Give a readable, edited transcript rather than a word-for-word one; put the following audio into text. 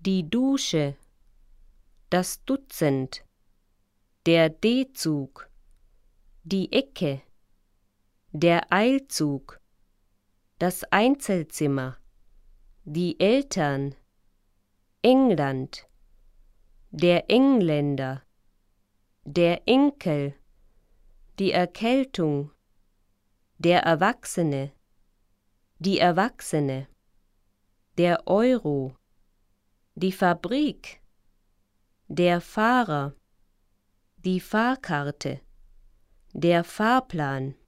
die Dusche, das Dutzend, der D-Zug, die Ecke, der Eilzug, das Einzelzimmer, die Eltern, England, der Engländer, der Enkel, die Erkältung, der Erwachsene, die Erwachsene, der Euro, die Fabrik, der Fahrer, die Fahrkarte, der Fahrplan,